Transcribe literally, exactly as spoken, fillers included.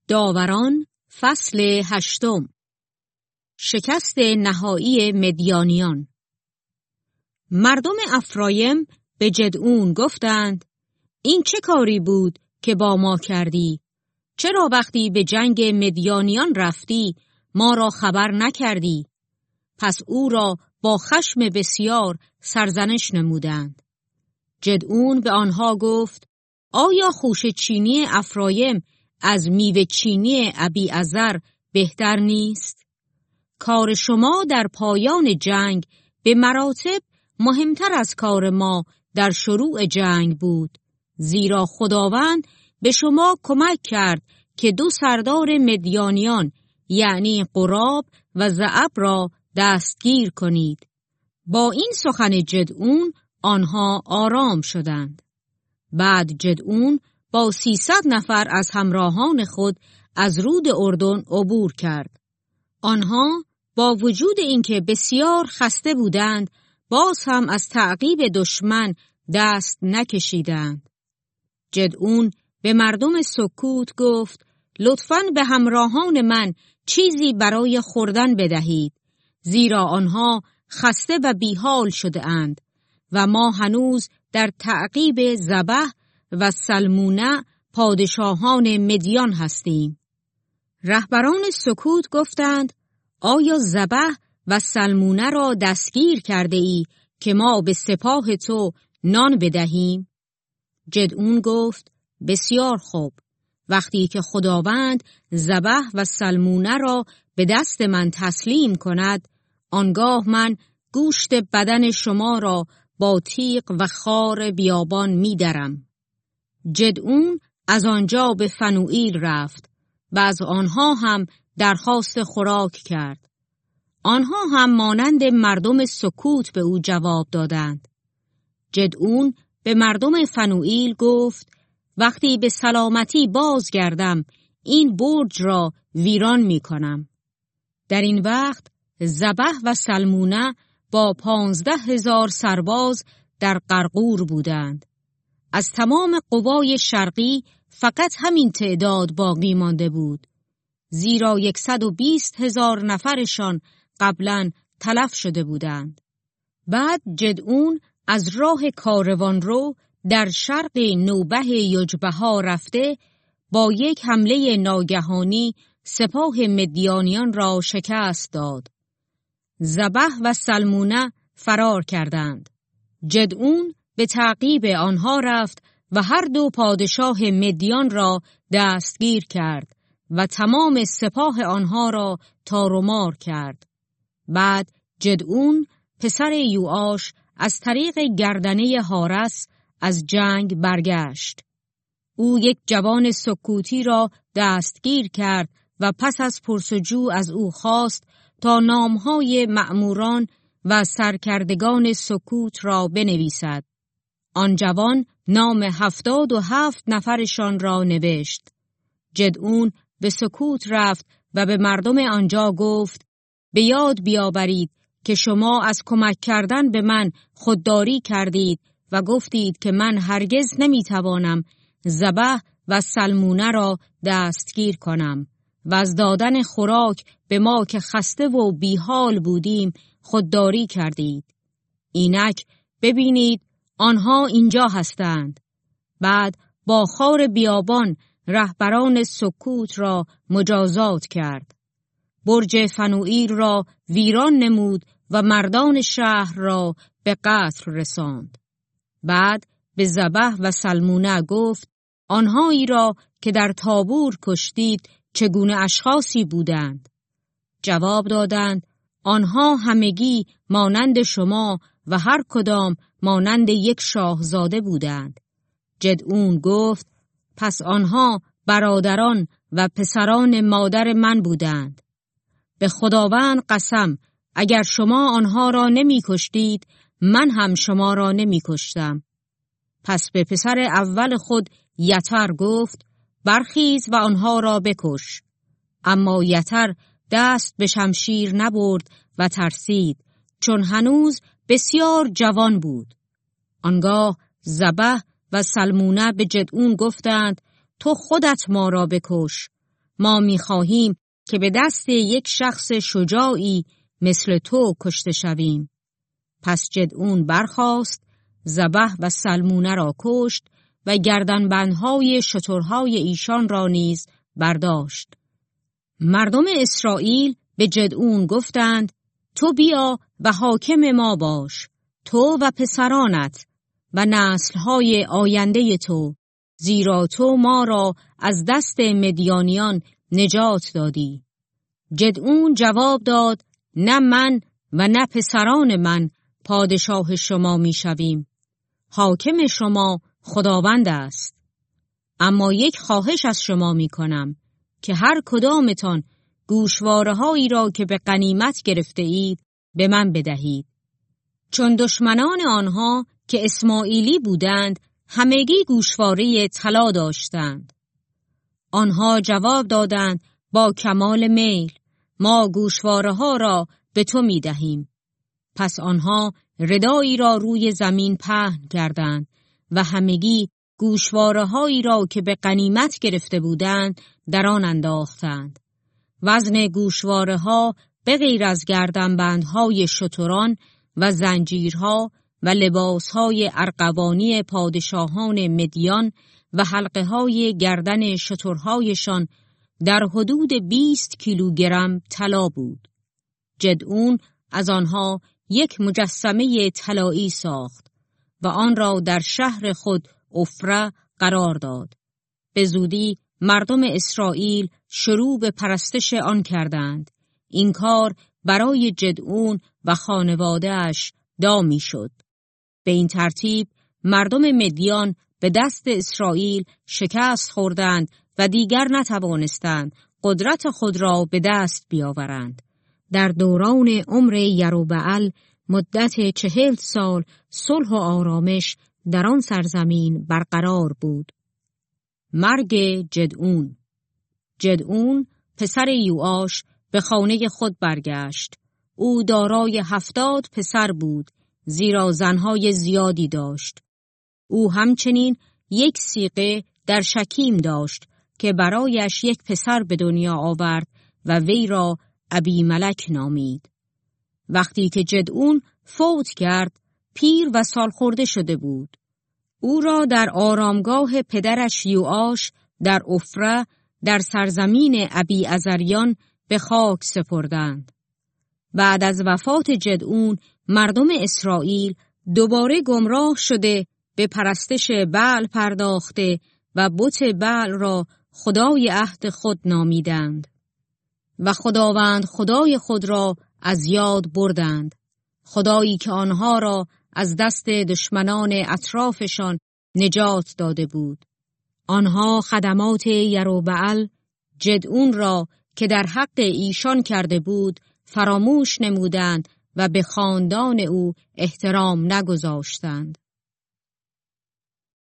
داوران فصل هشتم. شکست نهایی مدیانیان. مردم افرایم به جدعون گفتند: این چه کاری بود که با ما کردی؟ چرا وقتی به جنگ مدیانیان رفتی ما را خبر نکردی؟ پس او را با خشم بسیار سرزنش نمودند. جدعون به آنها گفت: آیا خوشه چینی افرایم از میوه چینی ابیعزر بهتر نیست؟ کار شما در پایان جنگ به مراتب مهمتر از کار ما در شروع جنگ بود، زیرا خداوند به شما کمک کرد که دو سردار مدیانیان یعنی قراب و ضعب را دستگیر کنید. با این سخن جدعون آنها آرام شدند. بعد جدعون با سیصد نفر از همراهان خود از رود اردن عبور کرد. آنها با وجود اینکه بسیار خسته بودند باز هم از تعقیب دشمن دست نکشیدند. جدعون به مردم سکوت گفت: لطفاً به همراهان من چیزی برای خوردن بدهید، زیرا آنها خسته و بیحال شده اند و ما هنوز در تعقیب ذبح و سلمونه پادشاهان مدیان هستیم. رهبران سکوت گفتند: آیا ذبح و سلمونه را دستگیر کرده ای که ما به سپاه تو نان بدهیم؟ جدعون گفت: بسیار خوب، وقتی که خداوند ذبح و سلمونه را به دست من تسلیم کند، آنگاه من گوشت بدن شما را با تیغ و خار بیابان می درم. جدعون از آنجا به فنوئیل رفت و از آنها هم درخواست خوراک کرد. آنها هم مانند مردم سکوت به او جواب دادند. جدعون به مردم فنوئیل گفت: وقتی به سلامتی بازگردم این برج را ویران می کنم. در این وقت ذبح و سلمونه با پانزده هزار سرباز در قرقور بودند. از تمام قوای شرقی فقط همین تعداد باقی مانده بود، زیرا یکصد و بیست هزار نفرشان قبلاً تلف شده بودند. بعد جدعون از راه کاروانرو در شرق نوبه یجبها رفته با یک حمله ناگهانی سپاه مدیانیان را شکست داد. ذبح و سلمونه فرار کردند. جدعون به تعقیب آنها رفت و هر دو پادشاه مدیان را دستگیر کرد و تمام سپاه آنها را تار و مار کرد. بعد جدعون پسر یوآش از طریق گردنه حارس از جنگ برگشت. او یک جوان سکوتی را دستگیر کرد و پس از پرسجو از او خواست تا نامهای مأموران و سرکردگان سکوت را بنویسد. آن جوان نام هفتاد و هفت نفرشان را نوشت. جدعون به سکوت رفت و به مردم آنجا گفت: به یاد بیاورید که شما از کمک کردن به من خودداری کردید و گفتید که من هرگز نمیتوانم ذبح و سلمونه را دستگیر کنم و از دادن خوراک به ما که خسته و بیحال بودیم خودداری کردید. اینک ببینید آنها اینجا هستند. بعد با خار بیابان رهبران سکوت را مجازات کرد. برج فنوئیل را ویران نمود و مردان شهر را به قتل رساند. بعد به ذبح و سلمونه گفت: آنهایی را که در تابور کشتید چگونه اشخاصی بودند؟ جواب دادند: آنها همگی مانند شما و هر کدام مانند یک شاهزاده بودند. جدعون گفت: پس آنها برادران و پسران مادر من بودند. به خداوند قسم اگر شما آنها را نمی کشتید من هم شما را نمی کشتم. پس به پسر اول خود یتر گفت: برخیز و آنها را بکش. اما یتر دست به شمشیر نبرد و ترسید، چون هنوز بسیار جوان بود. آنگاه ذبح و سلمونه به جدعون گفتند: تو خودت ما را بکش، ما می‌خواهیم که به دست یک شخص شجاعی مثل تو کشته شویم. پس جدعون برخاست، ذبح و سلمونه را کشت و گردنبندهای شترهای ایشان را نیز برداشت. مردم اسرائیل به جدعون گفتند: تو بیا و حاکم ما باش، تو و پسرانت و نسل‌های آینده تو، زیرا تو ما را از دست مدیانیان نجات دادی. جدعون جواب داد: نه من و نه پسران من پادشاه شما می شویم. حاکم شما خداوند است. اما یک خواهش از شما می کنم که هر کدامتان گوشواره هایی را که به غنیمت گرفته اید به من بدهید. چون دشمنان آنها که اسماعیلی بودند همگی گوشواره طلا داشتند. آنها جواب دادند: با کمال میل، ما گوشواره ها را به تو می دهیم. پس آنها ردایی را روی زمین پهن کردند و همگی گوشواره هایی را که به غنیمت گرفته بودند در آن انداختند. وزن گوشواره ها به غیر از گردنبندهای شتران و زنجیرها و لباسهای ارغوانی پادشاهان مدیان و حلقه های گردن شترهایشان در حدود بیست کیلوگرم طلا بود. جدعون از آنها یک مجسمه طلایی ساخت و آن را در شهر خود عفره قرار داد. به زودی مردم اسرائیل شروع به پرستش آن کردند. این کار برای جدعون و خانواده‌اش دامی شد. به این ترتیب مردم مدیان به دست اسرائیل شکست خوردند و دیگر نتوانستند قدرت خود را به دست بیاورند. در دوران عمر یروبعل مدت چهل سال صلح و آرامش در آن سرزمین برقرار بود. مرگ جدعون. جدعون پسر یوآش به خانه خود برگشت. او دارای هفتاد پسر بود، زیرا زنهای زیادی داشت. او همچنین یک سیغه در شکیم داشت که برایش یک پسر به دنیا آورد و وی را ابیملک نامید. وقتی که جدعون فوت کرد، پیر و سالخورده شده بود. او را در آرامگاه پدرش یوآش در عفره در سرزمین ابی عزریان به خاک سپردند. بعد از وفات جدعون مردم اسرائیل دوباره گمراه شده به پرستش بعل پرداخته و بت بعل را خدای عهد خود نامیدند و خداوند خدای خود را از یاد بردند، خدایی که آنها را از دست دشمنان اطرافشان نجات داده بود. آنها خدمات یروبعل جدعون را که در حق ایشان کرده بود فراموش نمودند و به خاندان او احترام نگذاشتند.